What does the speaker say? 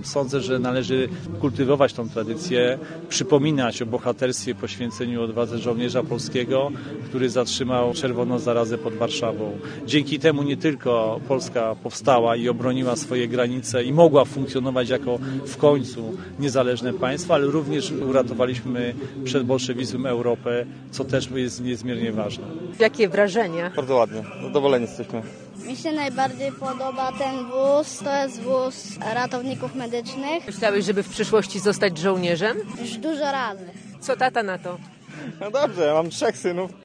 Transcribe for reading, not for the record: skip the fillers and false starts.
sądzę, że należy kultywować tą tradycję, przypominać o bohaterstwie i poświęceniu odwadze żołnierza polskiego, który zatrzymał czerwoną zarazę pod Warszawą. Dzięki temu nie tylko Polska powstała i obroniła swoje granice i mogła funkcjonować jako w końcu niezależne państwo, ale również uratowaliśmy przed bolszewizmem Europę, co też jest niezmiernie ważne. Jakie wrażenia? Bardzo ładnie, zadowoleni jesteśmy. Mi się najbardziej podoba ten wóz, to jest wóz ratowników medycznych. Myślałeś, żeby w przyszłości zostać żołnierzem? Już dużo razy. Co tata na to? No dobrze, ja mam 3 synów.